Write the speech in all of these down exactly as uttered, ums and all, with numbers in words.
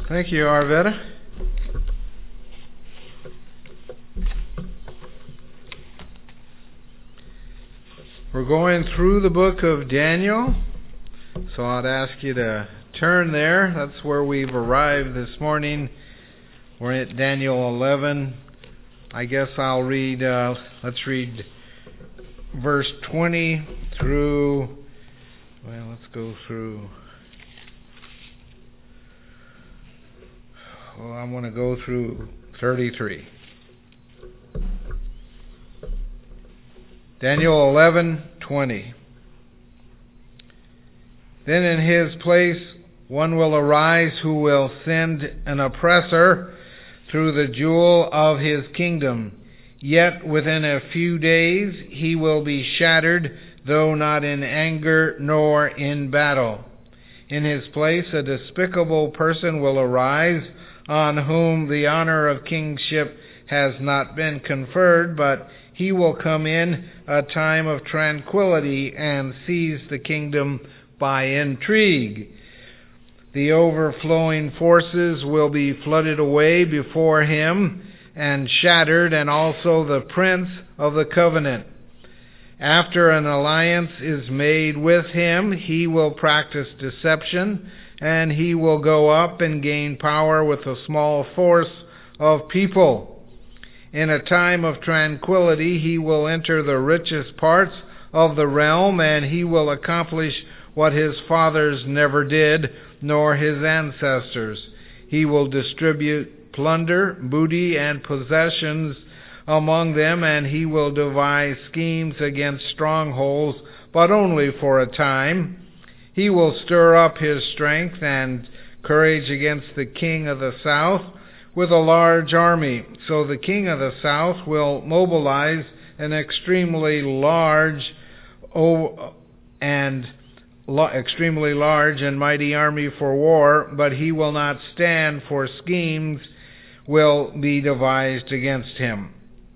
Thank you, Arvetta. We're going through the book of Daniel, so I'd ask you to turn there. That's where we've arrived this morning. We're at Daniel eleven. I guess I'll read, uh, let's read verse twenty through, well, let's go through, well, I'm going to go through thirty-three. Daniel eleven twenty. Then in his place one will arise who will send an oppressor through the jewel of his kingdom. Yet within a few days he will be shattered, though not in anger nor in battle. In his place a despicable person will arise, on whom the honor of kingship has not been conferred, but he will come in a time of tranquility and seize the kingdom by intrigue. The overflowing forces will be flooded away before him and shattered, and also the prince of the covenant. After an alliance is made with him, he will practice deception, and he will go up and gain power with a small force of people. In a time of tranquility, he will enter the richest parts of the realm, and he will accomplish what his fathers never did, nor his ancestors. He will distribute plunder, booty, and possessions among them, and he will devise schemes against strongholds, but only for a time. He will stir up his strength and courage against the king of the south with a large army. So the king of the south will mobilize an extremely large and extremely large and mighty army for war, but he will not stand, for schemes will be devised against him.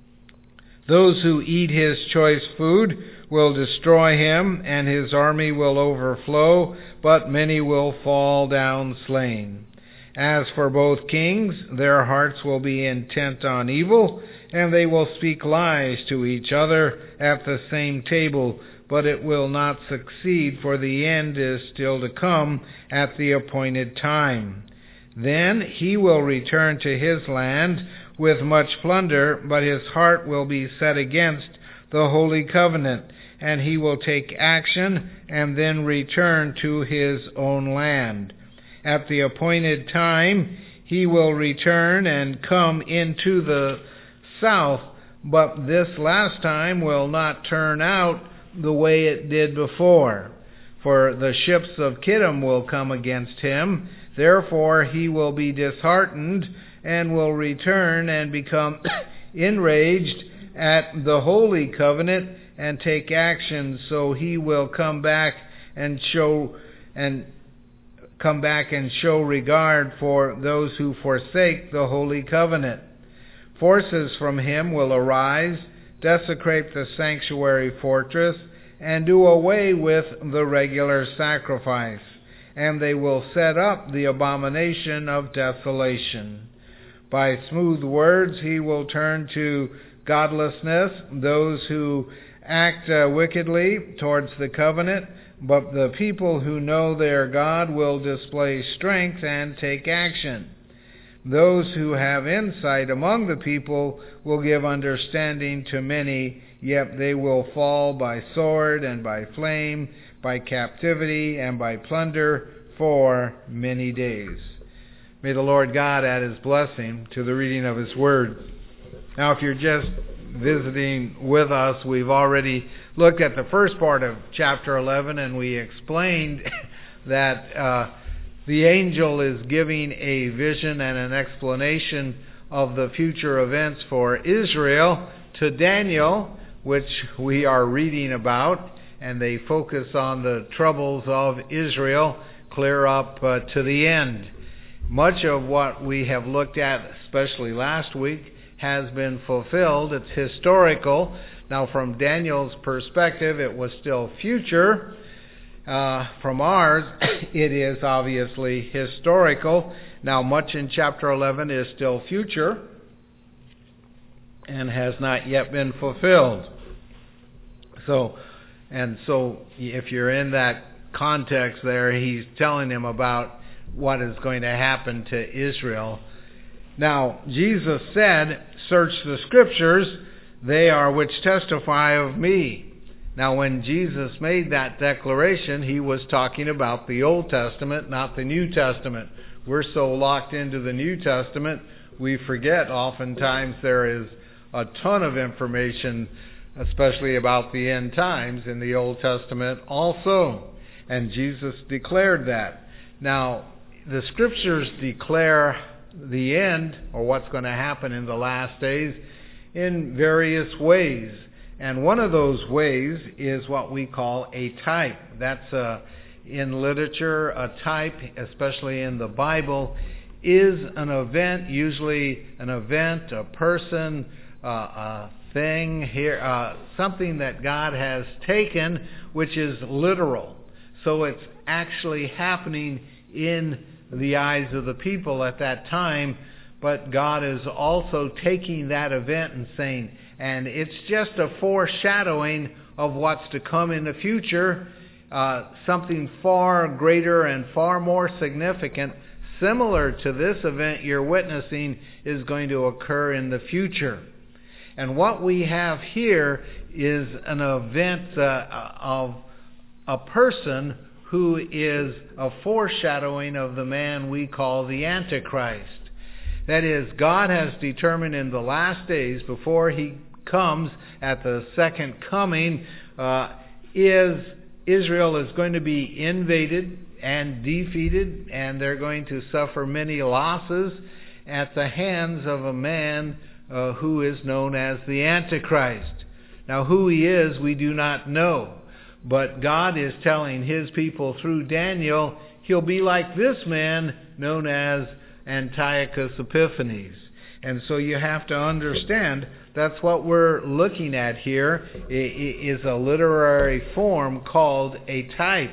Those who eat his choice food will destroy him, and his army will overflow, but many will fall down slain. As for both kings, their hearts will be intent on evil, and they will speak lies to each other at the same table, but it will not succeed, for the end is still to come at the appointed time. Then he will return to his land with much plunder, but his heart will be set against the holy covenant, and he will take action and then return to his own land. At the appointed time he will return and come into the south, but this last time will not turn out the way it did before. For the ships of Kittim will come against him. Therefore he will be disheartened and will return and become enraged at the holy covenant and take action. So he will come back and show and come back and show regard for those who forsake the holy covenant. Forces from him will arise, desecrate the sanctuary fortress, and do away with the regular sacrifice, and they will set up the abomination of desolation. By smooth words he will turn to godlessness those who act uh, wickedly towards the covenant, but the people who know their God will display strength and take action. Those who have insight among the people will give understanding to many, yet they will fall by sword and by flame, by captivity and by plunder for many days. May the Lord God add his blessing to the reading of his word. Now, if you're just visiting with us, we've already looked at the first part of chapter eleven, and we explained that uh, the angel is giving a vision and an explanation of the future events for Israel to Daniel, which we are reading about, and they focus on the troubles of Israel clear up uh, to the end. Much of what we have looked at, especially last week, has been fulfilled. It's historical. Now, from Daniel's perspective, it was still future. Uh, from ours, it is obviously historical. Now, much in chapter eleven is still future and has not yet been fulfilled. So, and so if you're in that context there, he's telling him about what is going to happen to Israel. Now, Jesus said, "Search the Scriptures, they are which testify of me." Now, when Jesus made that declaration, he was talking about the Old Testament, not the New Testament. We're so locked into the New Testament, we forget oftentimes there is a ton of information, especially about the end times, in the Old Testament also. And Jesus declared that. Now, the Scriptures declare the end, or what's going to happen in the last days, in various ways. And one of those ways is what we call a type. That's a, in literature, a type, especially in the Bible, is an event, usually an event, a person, uh, a thing, here, uh, something that God has taken, which is literal. So it's actually happening in the eyes of the people at that time, but God is also taking that event and saying, and it's just a foreshadowing of what's to come in the future, uh, something far greater and far more significant, similar to this event you're witnessing, is going to occur in the future. And what we have here is an event uh, of a person who is a foreshadowing of the man we call the Antichrist. That is, God has determined in the last days, before he comes at the second coming, uh, is Israel is going to be invaded and defeated, and they're going to suffer many losses at the hands of a man uh, who is known as the Antichrist. Now, who he is, we do not know. But God is telling his people through Daniel, he'll be like this man known as Antiochus Epiphanes. And so you have to understand that's what we're looking at here, is a literary form called a type.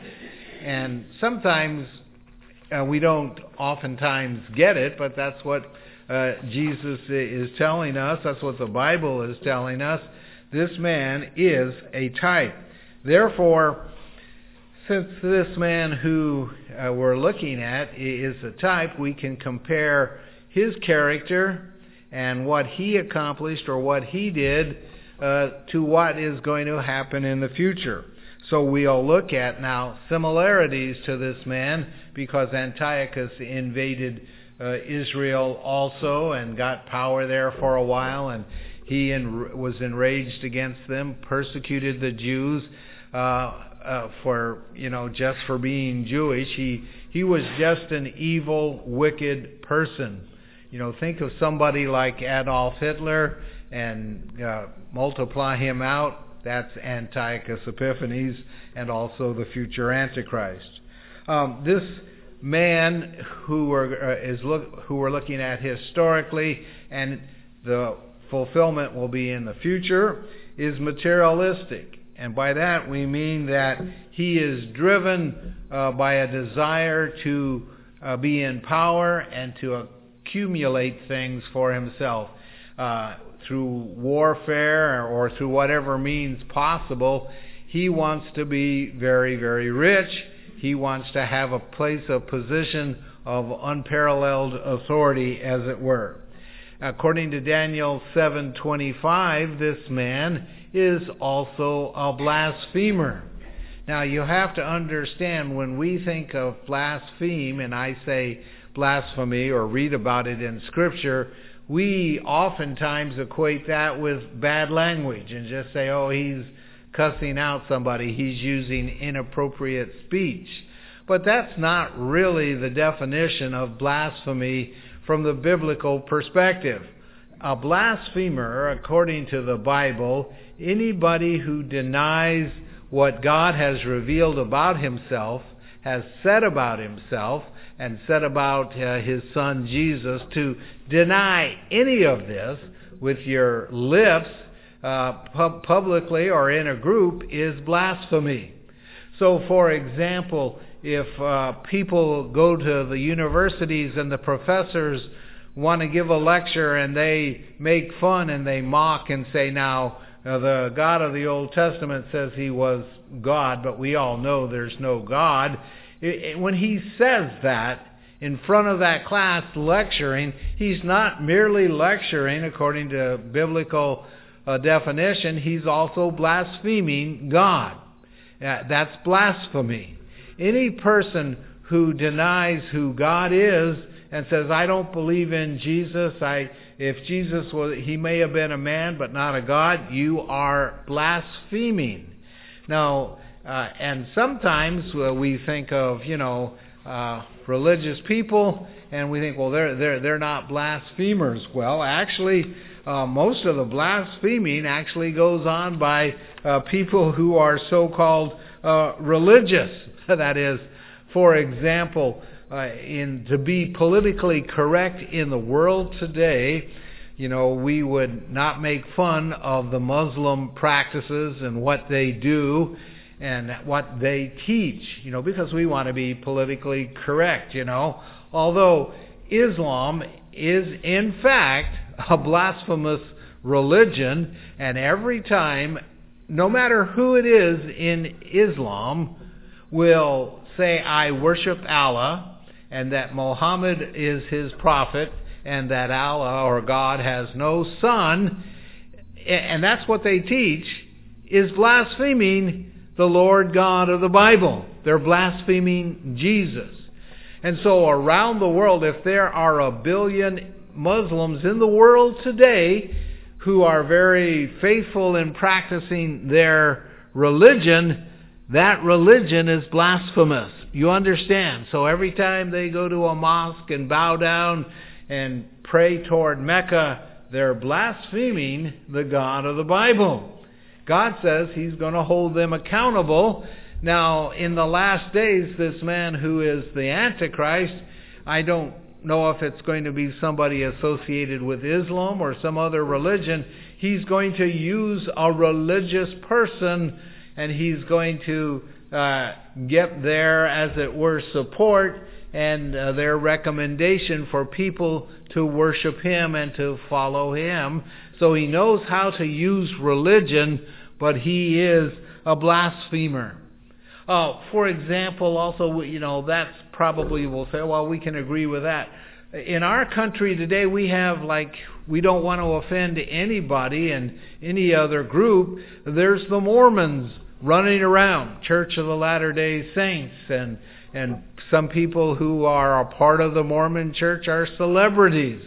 And sometimes uh, we don't oftentimes get it, but that's what uh, Jesus is telling us. That's what the Bible is telling us. This man is a type. Therefore, since this man who uh, we're looking at is a type, we can compare his character and what he accomplished or what he did uh, to what is going to happen in the future. So we'll look at now similarities to this man, because Antiochus invaded uh, Israel also and got power there for a while, and he en- was enraged against them, persecuted the Jews uh, uh, for, you know, just for being Jewish. He he was just an evil, wicked person. You know, think of somebody like Adolf Hitler and uh, multiply him out. That's Antiochus Epiphanes, and also the future Antichrist. Um, this man who we're uh, is look who we're looking at historically, and the fulfillment will be in the future, is materialistic. And by that we mean that he is driven uh, by a desire to uh, be in power and to accumulate things for himself uh, through warfare or through whatever means possible. He wants to be very, very rich. He wants to have a place, a position of unparalleled authority, as it were. According to Daniel seven twenty-five, this man is also a blasphemer. Now, you have to understand, when we think of blaspheme, and I say blasphemy or read about it in Scripture, we oftentimes equate that with bad language and just say, oh, he's cussing out somebody, he's using inappropriate speech. But that's not really the definition of blasphemy from the biblical perspective. A blasphemer, according to the Bible, anybody who denies what God has revealed about himself, has said about himself, and said about uh, his son Jesus. To deny any of this with your lips, uh, pub- publicly or in a group, is blasphemy. So, for example, if uh, people go to the universities and the professors want to give a lecture and they make fun and they mock and say, now, uh, the God of the Old Testament says he was God, but we all know there's no God. It, it, when he says that in front of that class lecturing, he's not merely lecturing according to biblical uh, definition, he's also blaspheming God. Uh, that's blasphemy. Any person who denies who God is and says, I don't believe in Jesus, I if Jesus was, he may have been a man but not a God, you are blaspheming. Now, uh, and sometimes uh, we think of, you know, uh, religious people, and we think, well, they're they're they're not blasphemers. Well, actually, uh, most of the blaspheming actually goes on by uh, people who are so-called uh, religious. That is, for example, uh, in to be politically correct in the world today, you know, we would not make fun of the Muslim practices and what they do and what they teach, you know, because we want to be politically correct, you know. Although Islam is, in fact, a blasphemous religion, and every time, no matter who it is in Islam, will say, I worship Allah, and that Muhammad is his prophet, and that Allah or God has no son, and that's what they teach, is blaspheming the Lord God of the Bible. They're blaspheming Jesus. And so around the world, if there are a billion Muslims in the world today who are very faithful in practicing their religion, that religion is blasphemous. You understand? So every time they go to a mosque and bow down and pray toward Mecca, they're blaspheming the God of the Bible. God says he's going to hold them accountable. Now, in the last days, this man who is the Antichrist, I don't know if it's going to be somebody associated with Islam or some other religion. He's going to use a religious person, and he's going to uh, get their, as it were, support and uh, their recommendation for people to worship him and to follow him. So he knows how to use religion, but he is a blasphemer. Uh, for example, also, you know, that's probably, we'll say, well, we can agree with that. In our country today, we have, like, we don't want to offend anybody and any other group. There's the Mormons running around, Church of the Latter-day Saints, and and some people who are a part of the Mormon Church are celebrities.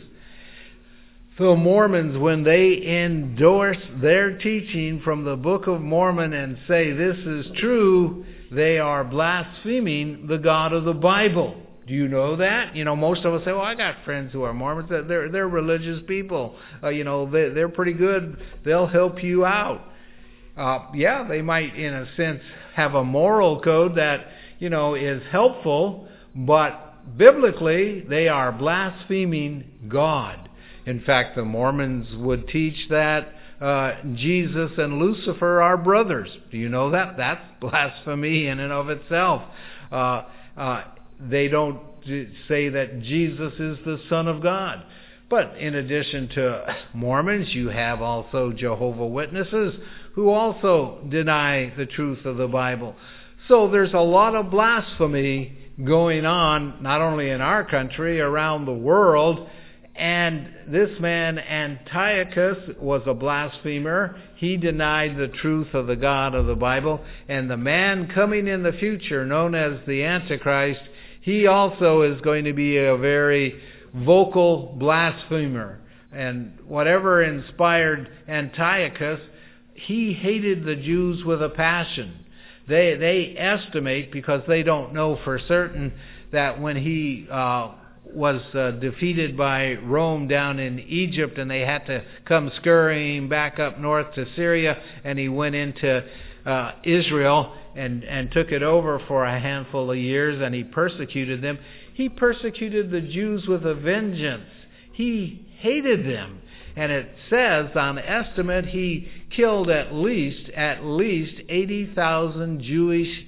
The Mormons, when they endorse their teaching from the Book of Mormon and say this is true, they are blaspheming the God of the Bible. Do you know that? You know, most of us say, well, I got friends who are Mormons. They're, they're religious people. Uh, you know, they, they're pretty good. They'll help you out. Uh, yeah, they might, in a sense, have a moral code that, you know, is helpful, but biblically, they are blaspheming God. In fact, the Mormons would teach that uh, Jesus and Lucifer are brothers. Do you know that? That's blasphemy in and of itself. Uh, uh, they don't say that Jesus is the Son of God. But in addition to Mormons, you have also Jehovah's Witnesses who also deny the truth of the Bible. So there's a lot of blasphemy going on, not only in our country, around the world. And this man, Antiochus, was a blasphemer. He denied the truth of the God of the Bible. And the man coming in the future, known as the Antichrist, he also is going to be a very vocal blasphemer. And whatever inspired Antiochus, he hated the Jews with a passion. They they estimate, because they don't know for certain, that when he uh, was uh, defeated by Rome down in Egypt and they had to come scurrying back up north to Syria, and he went into uh, Israel and, and took it over for a handful of years, and he persecuted them. He persecuted the Jews with a vengeance. He hated them. And it says, on estimate, he killed at least, at least eighty thousand Jewish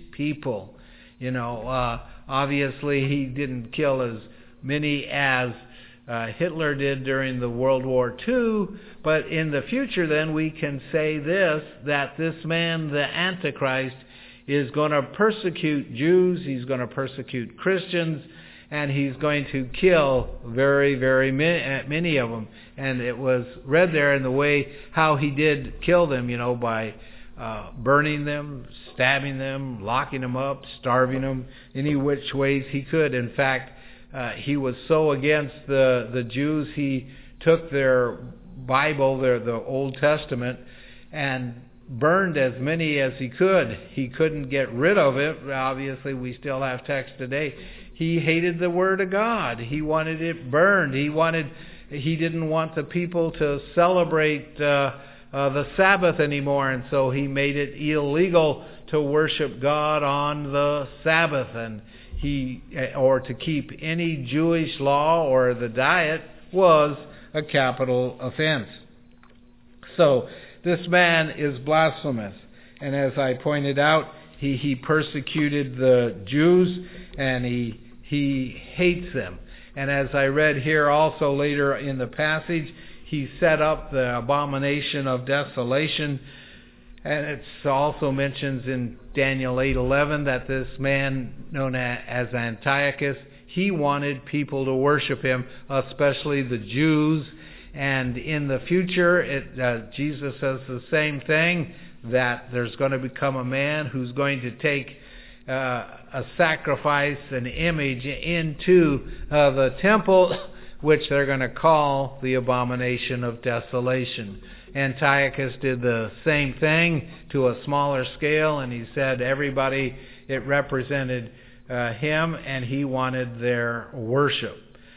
people. You know, uh, obviously he didn't kill as many as uh, Hitler did during the World War Two, but in the future then we can say this, that this man, the Antichrist, is going to persecute Jews, he's going to persecute Christians, and he's going to kill very, very many, many of them. And it was read there in the way how he did kill them, you know, by uh, burning them, stabbing them, locking them up, starving them, any which ways he could. In fact, uh, he was so against the, the Jews, he took their Bible, their, the Old Testament, and burned as many as he could. He couldn't get rid of it. Obviously, we still have text today. He hated the Word of God. He wanted it burned. He wanted. He didn't want the people to celebrate uh, uh, the Sabbath anymore, and so he made it illegal to worship God on the Sabbath, and he or to keep any Jewish law or the diet was a capital offense. So this man is blasphemous, and as I pointed out, he, he persecuted the Jews, and he he hates them. And as I read here also later in the passage, he set up the abomination of desolation, and it also mentions in Daniel eight eleven that this man known as Antiochus, he wanted people to worship him, especially the Jews. And in the future, it, uh, Jesus says the same thing, that there's going to become a man who's going to take uh, a sacrifice, an image into uh, the temple, which they're going to call the abomination of desolation. Antiochus did the same thing to a smaller scale, and he said everybody, it represented uh, him, and he wanted their worship.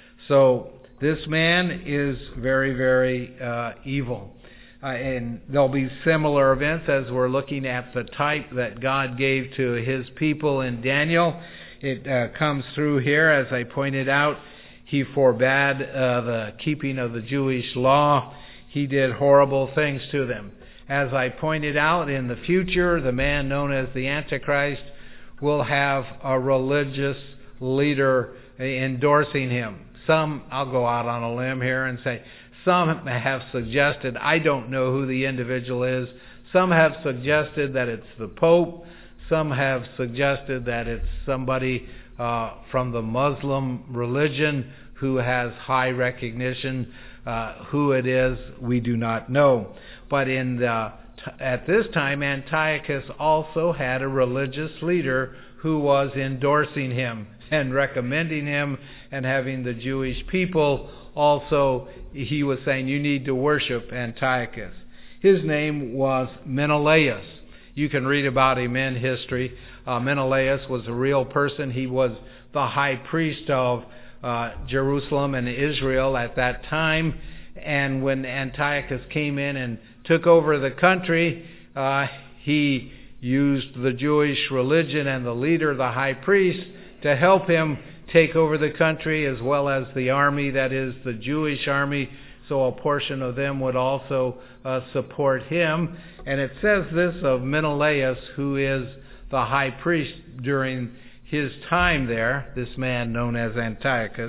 So this man is very, very uh, evil. Uh, and there'll be similar events as we're looking at the type that God gave to his people in Daniel. It uh, comes through here, as I pointed out. He forbade uh, the keeping of the Jewish law. He did horrible things to them. As I pointed out, in the future, the man known as the Antichrist will have a religious leader endorsing him. Some, I'll go out on a limb here and say, some have suggested, I don't know who the individual is, some have suggested that it's the Pope, some have suggested that it's somebody uh, from the Muslim religion who has high recognition. Uh, who it is, we do not know. But in the, at this time, Antiochus also had a religious leader who was endorsing him and recommending him, and having the Jewish people also, he was saying, you need to worship Antiochus. His name was Menelaus. You can read about him in history. Uh, Menelaus was a real person. He was the high priest of uh, Jerusalem and Israel at that time. And when Antiochus came in and took over the country, uh, he used the Jewish religion and the leader, the high priest, to help him take over the country, as well as the army, that is the Jewish army, so a portion of them would also uh, support him. And it says this of Menelaus, who is the high priest during his time there, this man known as Antiochus.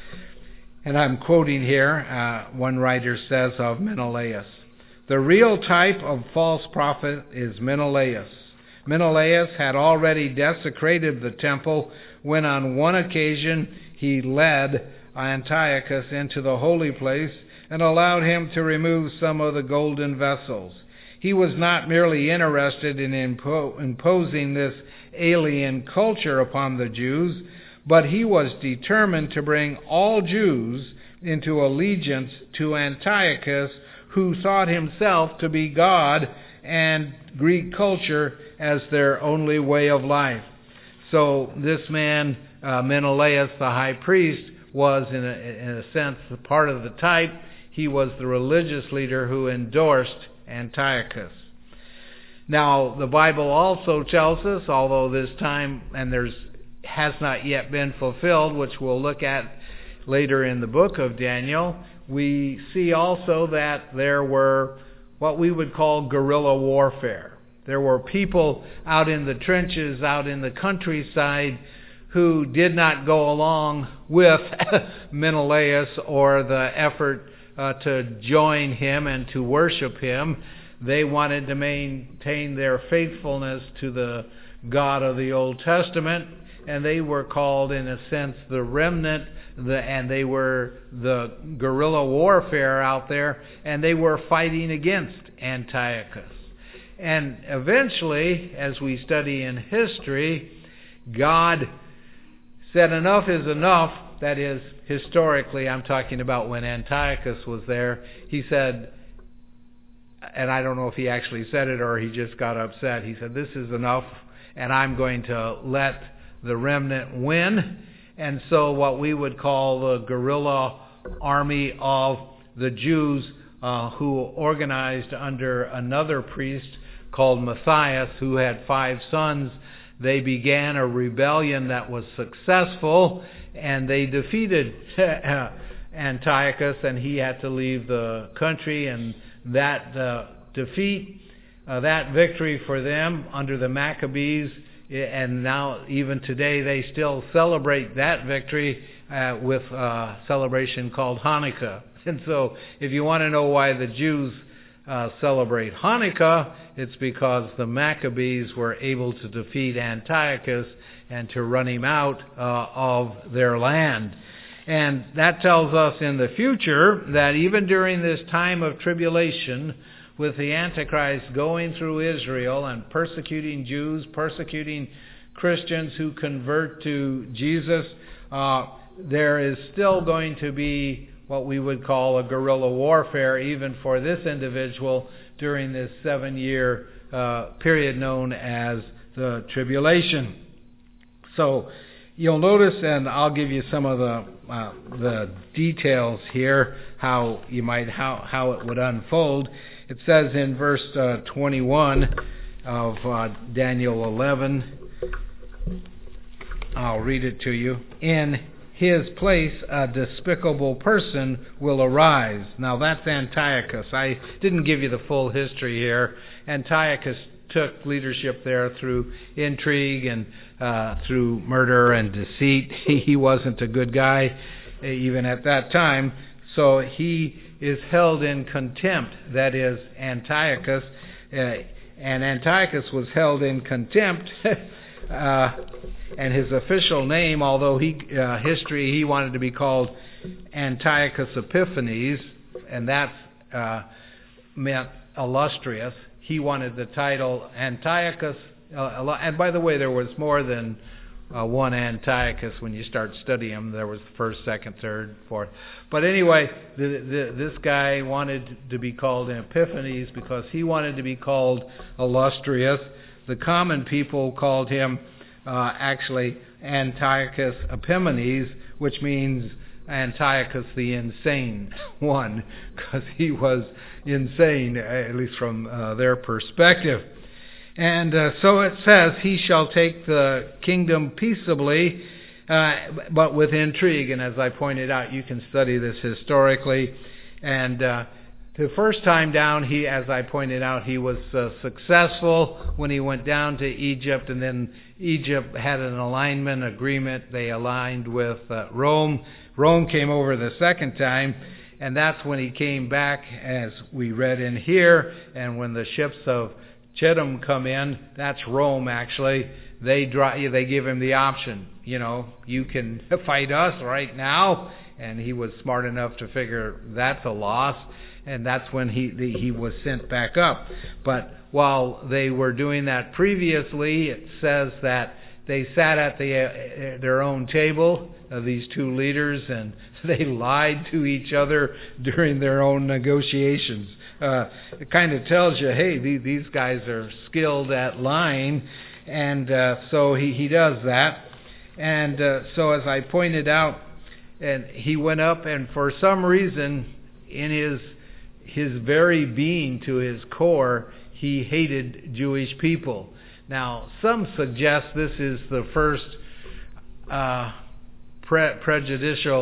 And I'm quoting here, uh, one writer says of Menelaus, the real type of false prophet is Menelaus. Menelaus had already desecrated the temple when on one occasion he led Antiochus into the holy place and allowed him to remove some of the golden vessels. He was not merely interested in impo- imposing this alien culture upon the Jews, but he was determined to bring all Jews into allegiance to Antiochus, who thought himself to be God and Greek culture as their only way of life. So this man, uh, Menelaus, the high priest, was in a, in a sense part of the type. He was the religious leader who endorsed Antiochus. Now, the Bible also tells us, although this time, and there's has not yet been fulfilled, which we'll look at later in the book of Daniel, we see also that there were what we would call guerrilla warfare. There were people out in the trenches, out in the countryside, who did not go along with Menelaus or the effort uh, to join him and to worship him. They wanted to maintain their faithfulness to the God of the Old Testament, and they were called, in a sense, the remnant, the, and they were the guerrilla warfare out there, and they were fighting against Antiochus. And eventually, as we study in history, God said enough is enough. That is, historically, I'm talking about when Antiochus was there. He said, and I don't know if he actually said it or he just got upset, he said, this is enough, and I'm going to let the remnant win. And so what we would call the guerrilla army of the Jews, uh, who organized under another priest called Matthias, who had five sons, they began a rebellion that was successful, and they defeated Antiochus, and he had to leave the country. And that uh, defeat, uh, that victory for them under the Maccabees, and now even today they still celebrate that victory uh, with a celebration called Hanukkah. And so if you want to know why the Jews uh, celebrate Hanukkah, it's because the Maccabees were able to defeat Antiochus and to run him out uh, of their land. And that tells us in the future that even during this time of tribulation, with the Antichrist going through Israel and persecuting Jews, persecuting Christians who convert to Jesus, uh, there is still going to be what we would call a guerrilla warfare, even for this individual, during this seven-year uh, period known as the tribulation. So you'll notice, and I'll give you some of the uh, the details here, how you might how how it would unfold. It says in verse uh, twenty-one of uh, Daniel eleven, I'll read it to you. In his place a despicable person will arise. Now that's Antiochus. I didn't give you the full history here. Antiochus took leadership there through intrigue and uh, through murder and deceit. He, he wasn't a good guy even at that time. So he is held in contempt. That is Antiochus. Uh, and Antiochus was held in contempt. uh, and his official name, although he uh, history, he wanted to be called Antiochus Epiphanes, and that uh, meant illustrious. He wanted the title Antiochus. Uh, and by the way, there was more than uh, one Antiochus when you start studying them. There was first, second, third, fourth. But anyway, the, the, this guy wanted to be called Epiphanes because he wanted to be called illustrious. The common people called him uh, actually Antiochus Epimanes, which means Antiochus the insane one, because he was insane, at least from uh, their perspective. And uh, so it says, he shall take the kingdom peaceably, uh, but with intrigue. And as I pointed out, you can study this historically. And uh, the first time down, he, as I pointed out, he was uh, successful when he went down to Egypt, and then Egypt had an alignment agreement. They aligned with uh, Rome. Rome came over the second time, and that's when he came back, as we read in here. And when the ships of Chittim come in, that's Rome actually, they draw, they give him the option, you know, you can fight us right now. And he was smart enough to figure that's a loss. And that's when he he was sent back up. But while they were doing that previously, it says that they sat at the uh, their own table, uh, these two leaders, and they lied to each other during their own negotiations. Uh, it kind of tells you, hey, these, these guys are skilled at lying, and uh, so he, he does that. And uh, so as I pointed out, and he went up, and for some reason, in his his very being, to his core, he hated Jewish people. Now, some suggest this is the first uh, pre- prejudicial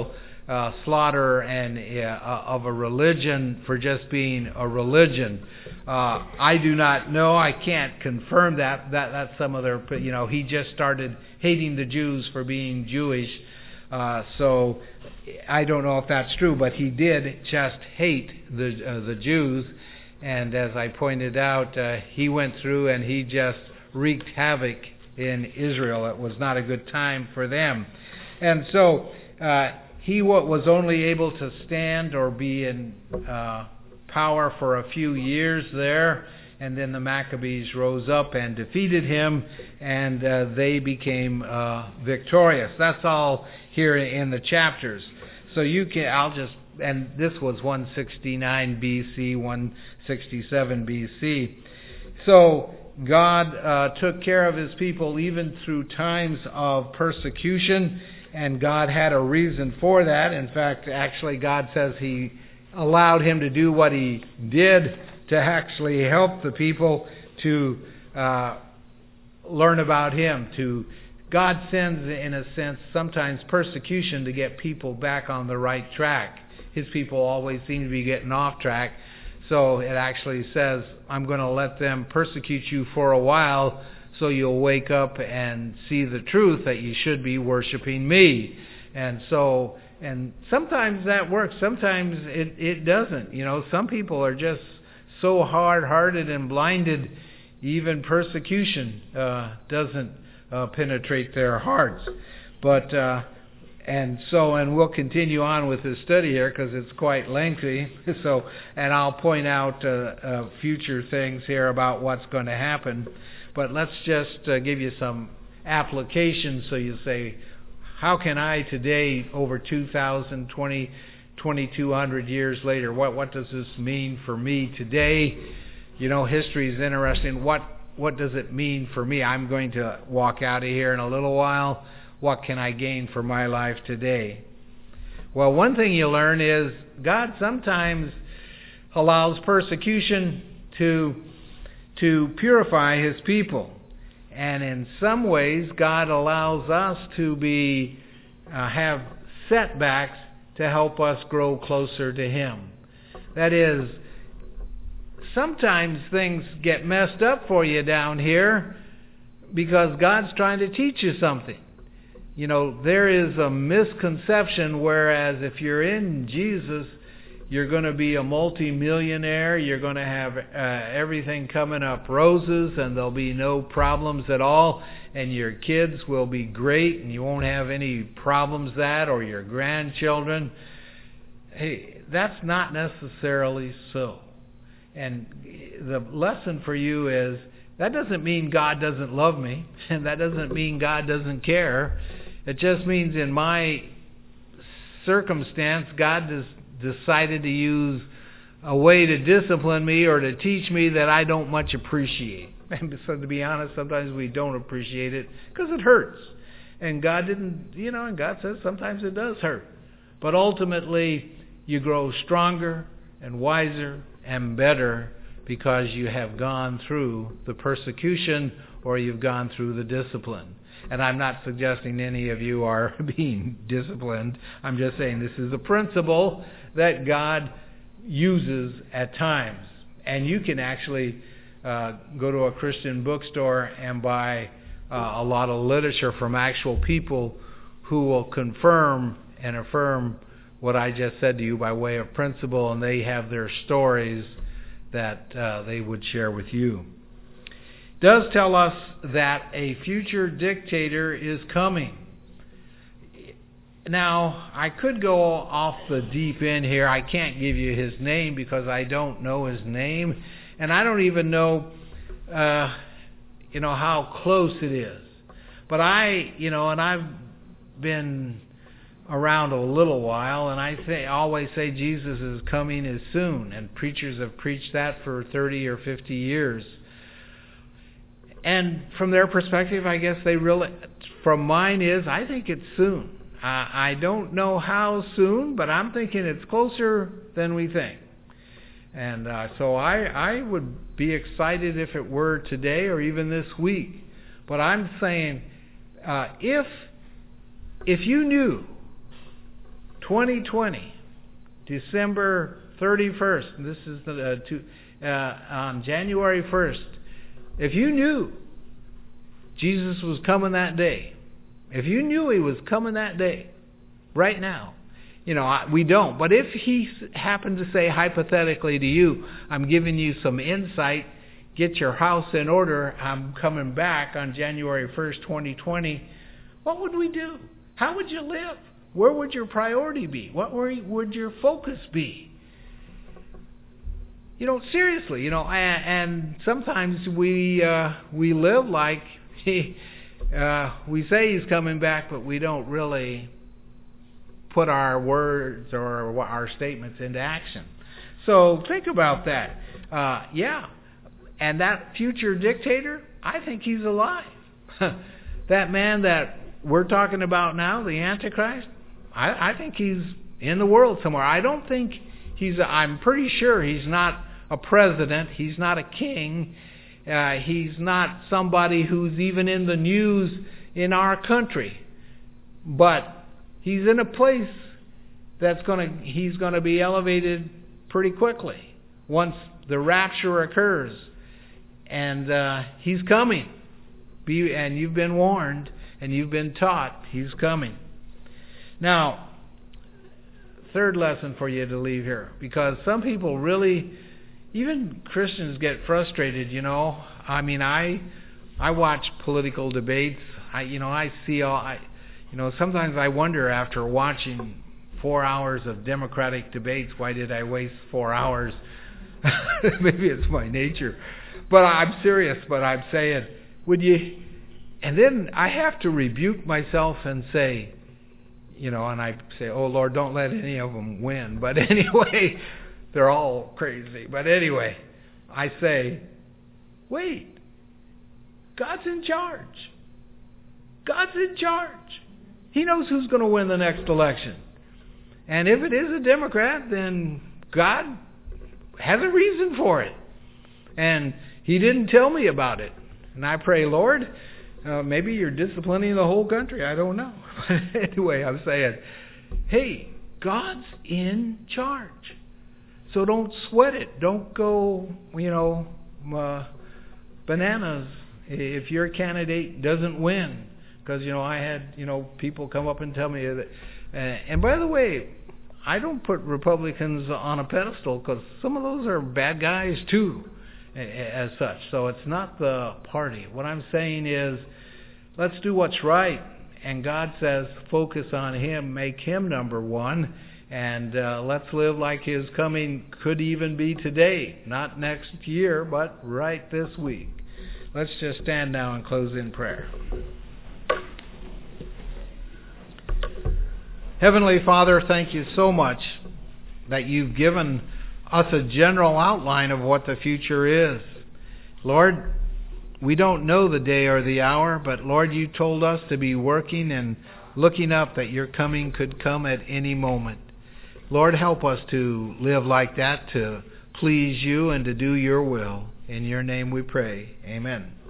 uh, slaughter and uh, of a religion for just being a religion. Uh, I do not know. I can't confirm that. That that's some of their. You know, he just started hating the Jews for being Jewish. Uh, so I don't know if that's true, but he did just hate the uh, the Jews. And as I pointed out, uh, he went through and he just wreaked havoc in Israel. It was not a good time for them. And so uh, he was only able to stand or be in uh, power for a few years there. And then the Maccabees rose up and defeated him, and uh, they became uh, victorious. That's all here in the chapters. So you can, I'll just, and this was one sixty-nine B C, one sixty-seven B C. So God uh, took care of his people even through times of persecution, and God had a reason for that. In fact, actually God says he allowed him to do what he did to actually help the people to uh, learn about him. To God sends, in a sense, sometimes persecution to get people back on the right track. His people always seem to be getting off track. So it actually says, I'm going to let them persecute you for a while so you'll wake up and see the truth that you should be worshiping me. And so, and sometimes that works. Sometimes it, it doesn't. You know, some people are just so hard-hearted and blinded, even persecution uh, doesn't uh, penetrate their hearts. But uh, and so, and we'll continue on with this study here because it's quite lengthy. So, and I'll point out uh, uh, future things here about what's going to happen. But let's just uh, give you some applications so you say, how can I today, over two thousand, twenty, twenty-two hundred years later, what what does this mean for me today? You know, history is interesting. What what does it mean for me? I'm going to walk out of here in a little while. What can I gain for my life today? Well, one thing you learn is God sometimes allows persecution to to purify his people. And in some ways, God allows us to be uh, have setbacks to help us grow closer to him. That is, sometimes things get messed up for you down here because God's trying to teach you something. You know, there is a misconception, whereas if you're in Jesus, you're going to be a multi-millionaire, you're going to have uh, everything coming up roses, and there'll be no problems at all, and your kids will be great, and you won't have any problems that, or your grandchildren. Hey, that's not necessarily so. And the lesson for you is, that doesn't mean God doesn't love me, and that doesn't mean God doesn't care. It just means in my circumstance, God has decided to use a way to discipline me or to teach me that I don't much appreciate. And so to be honest, sometimes we don't appreciate it because it hurts. And God didn't, you know, and God says sometimes it does hurt. But ultimately, you grow stronger and wiser and better because you have gone through the persecution or you've gone through the discipline. And I'm not suggesting any of you are being disciplined. I'm just saying this is a principle that God uses at times. And you can actually uh, go to a Christian bookstore and buy uh, a lot of literature from actual people who will confirm and affirm what I just said to you by way of principle, and they have their stories that uh, they would share with you. Does tell us that a future dictator is coming. Now, I could go off the deep end here. I can't give you his name because I don't know his name, and I don't even know, uh, you know, how close it is. But I, you know, and I've been around a little while, and I say, always say Jesus is coming as soon, and preachers have preached that for thirty or fifty years. And from their perspective, I guess they really, from mine is, I think it's soon. Uh, I don't know how soon, but I'm thinking it's closer than we think. And uh, so I, I would be excited if it were today or even this week. But I'm saying, uh, if if you knew twenty twenty, December thirty-first. This is the uh, to, uh, on January first. If you knew Jesus was coming that day, if you knew He was coming that day, right now, you know, we don't. But if He happened to say hypothetically to you, I'm giving you some insight, get your house in order, I'm coming back on January first, twenty twenty, what would we do? How would you live? Where would your priority be? What would your focus be? You know, seriously, you know, and, and sometimes we uh, we live like he, uh, we say He's coming back, but we don't really put our words or our statements into action. So think about that. Uh, yeah, and that future dictator, I think he's alive. That man that we're talking about now, the Antichrist, I, I think he's in the world somewhere. I don't think he's, I'm pretty sure he's not a president. He's not a king. Uh, he's not somebody who's even in the news in our country. But he's in a place that's going to, he's going to be elevated pretty quickly once the rapture occurs. And uh, he's coming. Be, and you've been warned and you've been taught he's coming. Now, third lesson for you to leave here, because some people really, even Christians get frustrated, you know. I mean, I I watch political debates. I you know, I see all I you know, sometimes I wonder after watching four hours of Democratic debates, why did I waste four hours? Maybe it's my nature. But I'm serious, but I'm saying, would you, and then I have to rebuke myself and say, you know, and I say, oh Lord, don't let any of them win. But anyway, they're all crazy. But anyway, I say, wait, God's in charge. God's in charge. He knows who's going to win the next election. And if it is a Democrat, then God has a reason for it. And He didn't tell me about it. And I pray, Lord, uh, maybe you're disciplining the whole country. I don't know. Anyway, I'm saying, hey, God's in charge. So don't sweat it. Don't go, you know, uh, bananas if your candidate doesn't win. Because, you know, I had, you know, people come up and tell me that. Uh, and by the way, I don't put Republicans on a pedestal because some of those are bad guys too, as such. So it's not the party. What I'm saying is, let's do what's right. And God says, focus on Him, make Him number one. And uh, let's live like His coming could even be today. Not next year, but right this week. Let's just stand now and close in prayer. Heavenly Father, thank you so much that you've given us a general outline of what the future is. Lord, we don't know the day or the hour, but Lord, you told us to be working and looking up that your coming could come at any moment. Lord, help us to live like that, to please you and to do your will. In your name we pray. Amen.